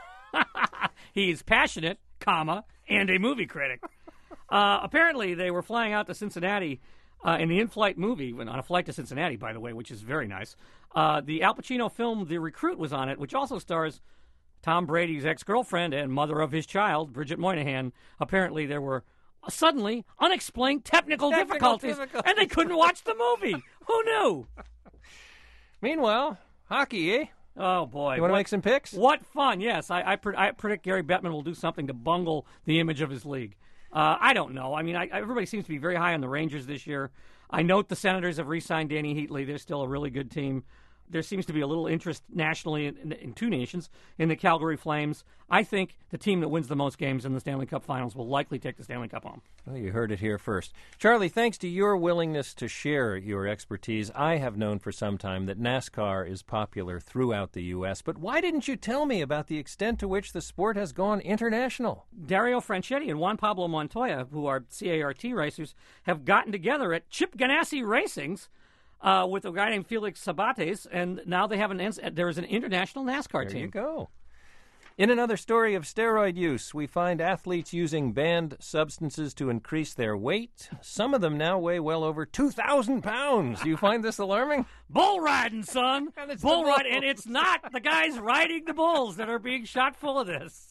S18: He's passionate, comma, and a movie critic. Uh, apparently, they were flying out to Cincinnati uh, in the in-flight movie, on a flight to Cincinnati, by the way, which is very nice. Uh, the Al Pacino film The Recruit was on it, which also stars Tom Brady's ex-girlfriend and mother of his child, Bridget Moynihan. Apparently, there were suddenly unexplained technical,
S1: technical
S18: difficulties,
S1: difficulties,
S18: and they couldn't watch the movie. Who knew?
S1: Meanwhile, hockey, eh?
S18: Oh, boy.
S1: You want to make some picks?
S18: What fun, yes. I, I, pre- I predict Gary Bettman will do something to bungle the image of his league. Uh, I don't know. I mean, I, everybody seems to be very high on the Rangers this year. I note the Senators have re-signed Danny Heatley. They're still a really good team. There seems to be a little interest nationally in, in, in two nations, in the Calgary Flames. I think the team that wins the most games in the Stanley Cup Finals will likely take the Stanley Cup home.
S1: Well, you heard it here first. Charlie, thanks to your willingness to share your expertise, I have known for some time that NASCAR is popular throughout the U S, but why didn't you tell me about the extent to which the sport has gone international?
S18: Dario Franchetti and Juan Pablo Montoya, who are C A R T racers, have gotten together at Chip Ganassi Racing's uh, with a guy named Felix Sabates, and now they have an there is an international NASCAR
S1: there
S18: team.
S1: There you go. In another story of steroid use, we find athletes using banned substances to increase their weight. Some of them now weigh well over two thousand pounds. Do you find this alarming?
S18: Bull riding, son.
S1: And
S18: Bull riding, and it's not the guys riding the bulls that are being shot full of this.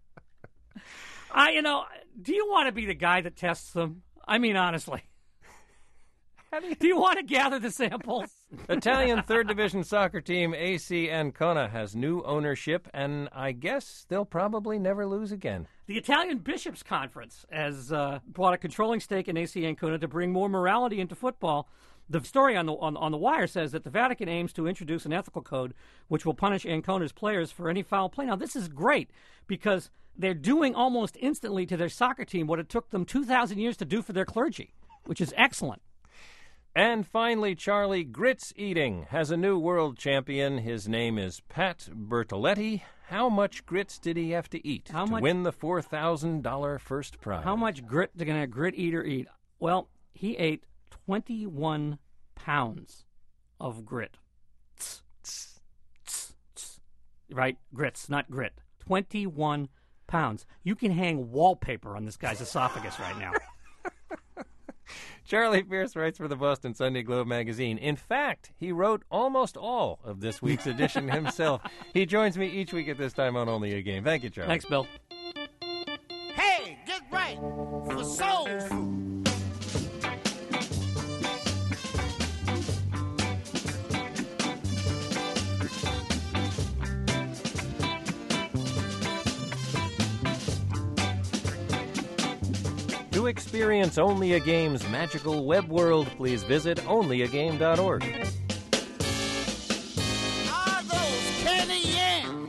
S18: I, you know, do you want to be the guy that tests them? I mean, honestly. Do you, do you want to gather the samples?
S1: Italian third Division soccer team A C Ancona has new ownership, and I guess they'll probably never lose again.
S18: The Italian Bishops' Conference has uh, bought a controlling stake in A C Ancona to bring more morality into football. The story on the on, on the wire says that the Vatican aims to introduce an ethical code which will punish Ancona's players for any foul play. Now, this is great because they're doing almost instantly to their soccer team what it took them two thousand years to do for their clergy, which is excellent.
S1: And finally, Charlie, grits eating has a new world champion. His name is Pat Bertoletti. How much grits did he have to eat
S18: How
S1: to
S18: much,
S1: win the four thousand dollars first prize?
S18: How much grit did a grit eater eat? Well, he ate twenty-one pounds of grit. Tss, tss, tss, tss. Right? Grits, not grit. twenty-one pounds. You can hang wallpaper on this guy's esophagus right now.
S1: Charlie Pierce writes for the Boston Sunday Globe magazine. In fact, he wrote almost all of this week's edition himself. He joins me each week at this time on Only a Game. Thank you, Charlie.
S18: Thanks, Bill.
S16: Hey, get right for soul food.
S1: To experience Only a Game's magical web world, please visit only a game dot org.
S16: Are those candy yams?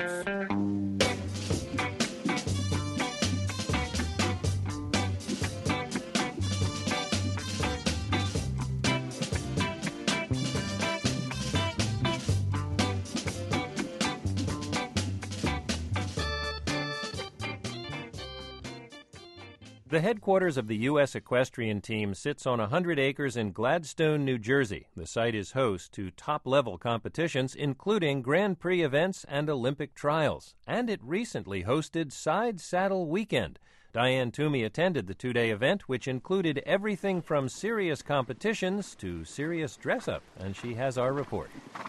S1: The headquarters of the U S equestrian team sits on one hundred acres in Gladstone, New Jersey. The site is host to top-level competitions, including Grand Prix events and Olympic trials. And it recently hosted Side Saddle Weekend. Diane Toomey attended the two-day event, which included everything from serious competitions to serious dress-up, and she has our report.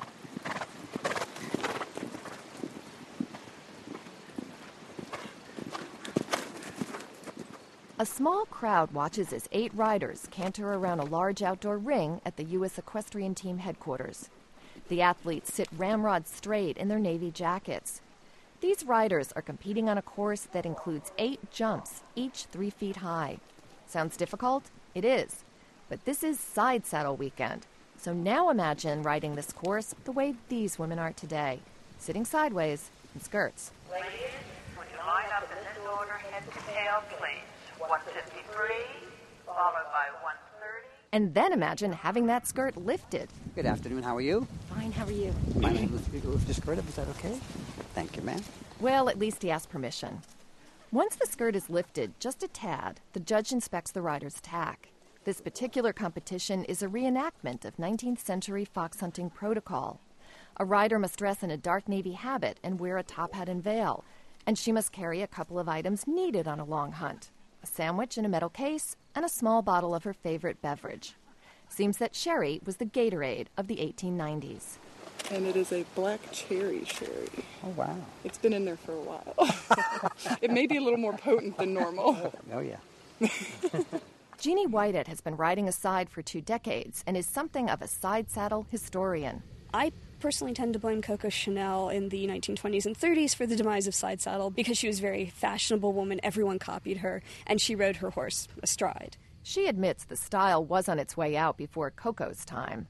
S19: A small crowd watches as eight riders canter around a large outdoor ring at the U S equestrian team headquarters. The athletes sit ramrod straight in their navy jackets. These riders are competing on a course that includes eight jumps, each three feet high. Sounds difficult? It is. But this is Side Saddle Weekend. So now imagine riding this course the way these women are today, sitting sideways in skirts.
S20: Ladies, would you line up in this order, head to tail, please? one fifty-three, followed by one thirty.
S19: And then imagine having that skirt lifted.
S21: Good afternoon. How are you?
S19: Fine, how are you?
S21: My name is lift the skirt up. Is that okay? Thank you, ma'am.
S19: Well, at least he asked permission. Once the skirt is lifted just a tad, the judge inspects the rider's tack. This particular competition is a reenactment of nineteenth century fox hunting protocol. A rider must dress in a dark navy habit and wear a top hat and veil, and she must carry a couple of items needed on a long hunt. A sandwich in a metal case, and a small bottle of her favorite beverage. Seems that sherry was the Gatorade of the eighteen nineties.
S22: And it is a black cherry sherry.
S21: Oh, wow.
S22: It's been in there for a while. It may be a little more potent than normal.
S21: Oh, yeah.
S19: Jeannie Whitehead has been riding a side for two decades and is something of a side saddle historian.
S23: I personally tend to blame Coco Chanel in the nineteen twenties and thirties for the demise of side saddle because she was a very fashionable woman. Everyone copied her, and she rode her horse astride.
S19: She admits the style was on its way out before Coco's time.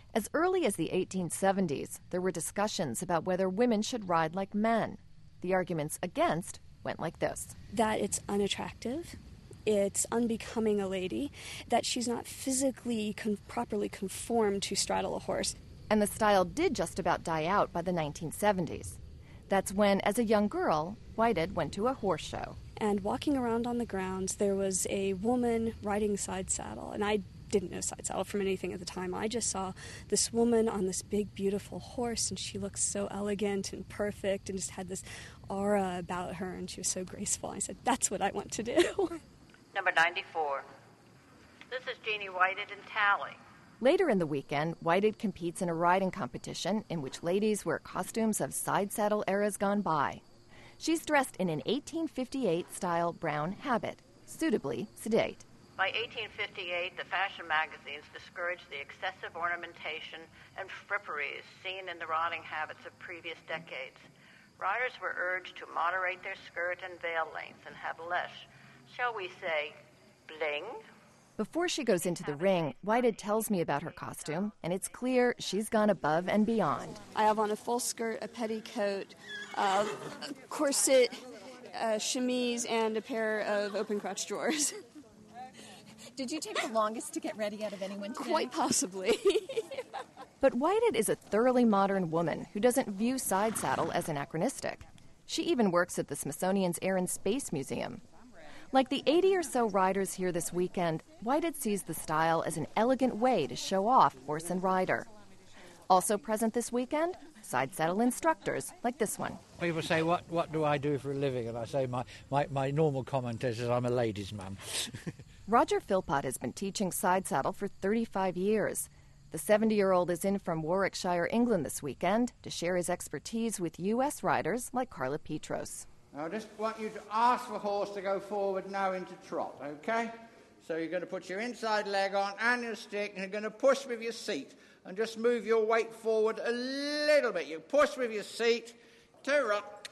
S19: As early as the eighteen seventies, there were discussions about whether women should ride like men. The arguments against went like this.
S23: That it's unattractive, it's unbecoming a lady, that she's not physically con- properly conformed to straddle a horse.
S19: And the style did just about die out by the nineteen seventies. That's when, as a young girl, Whited went to a horse show.
S23: And walking around on the grounds, there was a woman riding side saddle, and I didn't know side saddle from anything at the time. I just saw this woman on this big, beautiful horse, and she looked so elegant and perfect and just had this aura about her, and she was so graceful. I said, that's what I want to do.
S20: Number ninety-four. This is Jeannie Whited in Tally.
S19: Later in the weekend, Whited competes in a riding competition in which ladies wear costumes of side saddle eras gone by. She's dressed in an eighteen fifty-eight style brown habit, suitably sedate.
S20: By eighteen fifty-eight, the fashion magazines discouraged the excessive ornamentation and fripperies seen in the riding habits of previous decades. Riders were urged to moderate their skirt and veil lengths and have less, shall we say, bling.
S19: Before she goes into the ring, Whited tells me about her costume, and it's clear she's gone above and beyond.
S23: I have on a full skirt, a petticoat, uh, a corset, a chemise, and a pair of open crotch drawers.
S2: Did you take the longest to get ready out of anyone today?
S23: Quite possibly.
S19: But Whited is a thoroughly modern woman who doesn't view side saddle as anachronistic. She even works at the Smithsonian's Air and Space Museum. Like the eighty or so riders here this weekend, Whited sees the style as an elegant way to show off horse and rider. Also present this weekend, side saddle instructors like this one.
S3: People say, what, what do I do for a living? And I say, my, my, my normal comment is I'm a ladies' man.
S19: Roger Philpott has been teaching side saddle for thirty-five years. The seventy-year-old is in from Warwickshire, England this weekend to share his expertise with U S riders like Carla Petros.
S5: I just want you to ask the horse to go forward now into trot, okay? So you're going to put your inside leg on and your stick, and you're going to push with your seat, and just move your weight forward a little bit. You push with your seat to rock.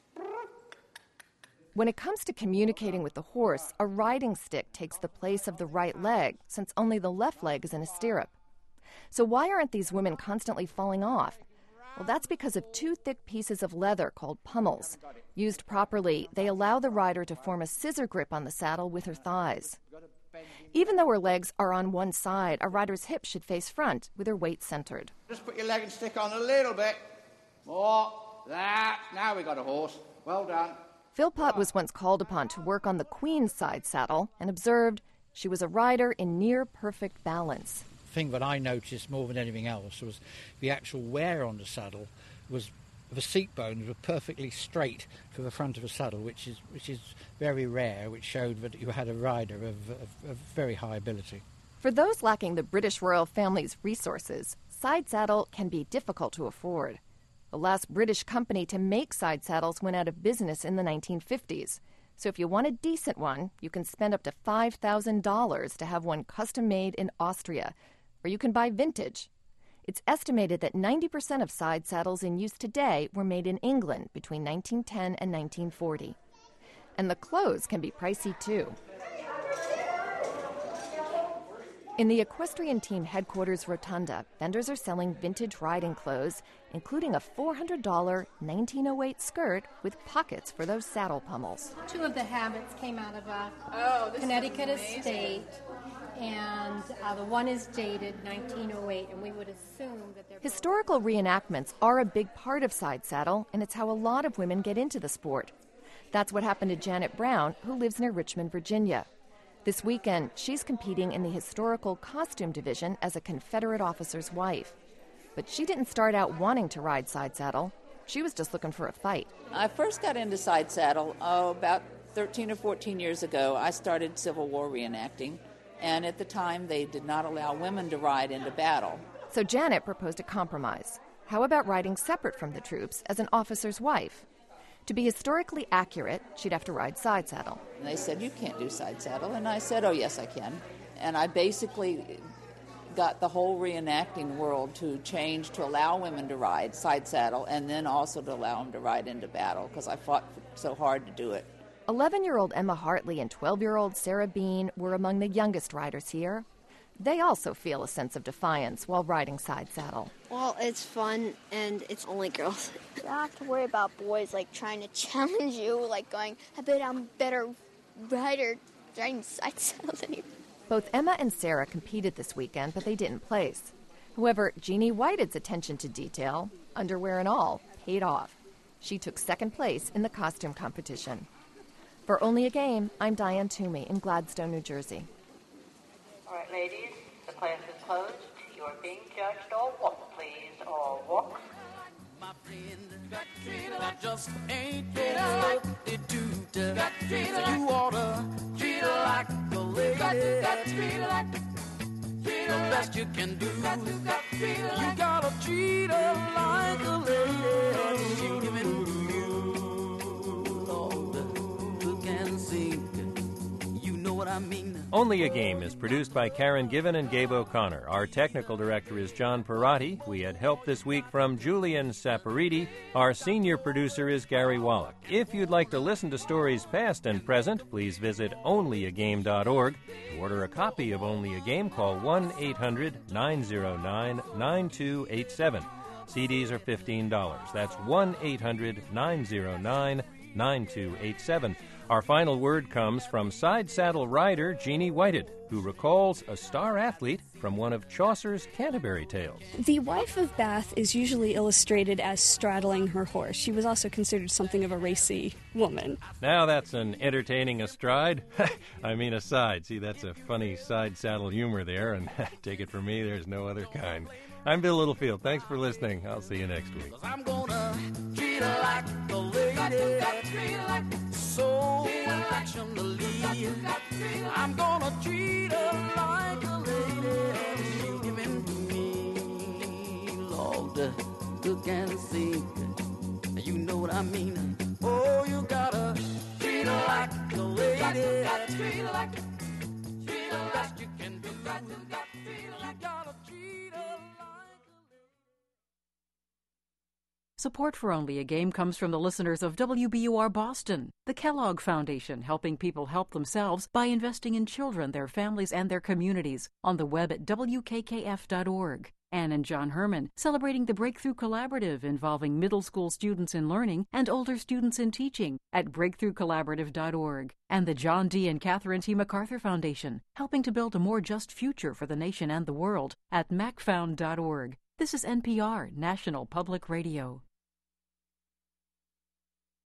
S19: When it comes to communicating with the horse, a riding stick takes the place of the right leg, since only the left leg is in a stirrup. So why aren't these women constantly falling off? Well, that's because of two thick pieces of leather called pummels. Used properly, they allow the rider to form a scissor grip on the saddle with her thighs. Even though her legs are on one side, a rider's hips should face front with her weight centered.
S5: Just put your leg and stick on a little bit. More. That. Now we got a horse. Well done.
S19: Philpott was once called upon to work on the Queen's side saddle and observed she was a rider in near-perfect balance.
S3: The thing that I noticed more than anything else was the actual wear on the saddle was the seat bones were perfectly straight to the front of the saddle, which is which is very rare, which showed that you had a rider of, of, of very high ability.
S19: For those lacking the British royal family's resources, side saddle can be difficult to afford. The last British company to make side saddles went out of business in the nineteen fifties. So if you want a decent one, you can spend up to five thousand dollars to have one custom made in Austria, or you can buy vintage. It's estimated that ninety percent of side saddles in use today were made in England between nineteen ten and nineteen forty. And the clothes can be pricey too. In the equestrian team headquarters rotunda, vendors are selling vintage riding clothes, including a four hundred dollars nineteen oh eight skirt with pockets for those saddle pummels.
S24: Two of the habits came out of a
S2: oh,
S24: Connecticut estate, and uh, the one is dated nineteen oh eight, and we would assume that they're...
S19: Historical reenactments are a big part of side saddle, and it's how a lot of women get into the sport. That's what happened to Janet Brown, who lives near Richmond, Virginia. This weekend, she's competing in the historical costume division as a Confederate officer's wife. But she didn't start out wanting to ride side saddle. She was just looking for a fight.
S25: I first got into side saddle oh, about thirteen or fourteen years ago. I started Civil War reenacting, and at the time they did not allow women to ride into battle.
S19: So Janet proposed a compromise. How about riding separate from the troops as an officer's wife? To be historically accurate, she'd have to ride side saddle.
S25: And they said, you can't do side saddle. And I said, oh, yes, I can. And I basically got the whole reenacting world to change to allow women to ride side saddle and then also to allow them to ride into battle because I fought so hard to do it.
S19: eleven-year-old Emma Hartley and twelve-year-old Sarah Bean were among the youngest riders here. They also feel a sense of defiance while riding side saddle.
S6: Well, it's fun, and it's only girls. You don't have to worry about boys, like, trying to challenge you, like going, I bet I'm a better rider riding side saddle than you.
S19: Both Emma and Sarah competed this weekend, but they didn't place. However, Jeannie Whitehead's attention to detail, underwear and all, paid off. She took second place in the costume competition. For Only a Game, I'm Diane Toomey in Gladstone, New Jersey.
S7: All right, ladies, the class is closed. You are being judged. All walk, please. All walk.
S16: My friend, got treated like just ain't what they do to. Got treated like you oughta treat her like a lady. Got, got treated like treat the best you can do. Got, got treated like you gotta treat her like a lady. She giving you Lord, look and sing. You know what I mean.
S1: Only a Game is produced by Karen Given and Gabe O'Connor. Our technical director is John Perotti. We had help this week from Julian Saporiti. Our senior producer is Gary Wallach. If you'd like to listen to stories past and present, please visit only a game dot org. To order a copy of Only a Game, call one eight hundred nine oh nine nine two eight seven. C Ds are fifteen dollars. That's one eight hundred nine oh nine nine two eight seven. Our final word comes from side saddle rider Jeannie Whitehead, who recalls a star athlete from one of Chaucer's Canterbury Tales.
S23: The wife of Bath is usually illustrated as straddling her horse. She was also considered something of a racy woman.
S1: Now that's an entertaining astride. I mean aside. See, that's a funny side saddle humor there, and take it from me, there's no other kind. I'm Bill Littlefield. Thanks for listening. I'll see you next week.
S16: I'm gonna treat her like a lady, so affectionately. I'm gonna treat her like a lady. She's giving to me, Lord, look and see. You know what I mean. Oh, you gotta treat her like a lady. Treat her like the best you can do. You gotta treat her.
S17: Support for Only a Game comes from the listeners of W B U R Boston, the Kellogg Foundation, helping people help themselves by investing in children, their families, and their communities. On the web at W K K F dot org. Ann and John Herman, celebrating the Breakthrough Collaborative involving middle school students in learning and older students in teaching at breakthrough collaborative dot org. And the John D. and Catherine T. MacArthur Foundation, helping to build a more just future for the nation and the world at mac found dot org. This is N P R, National Public Radio.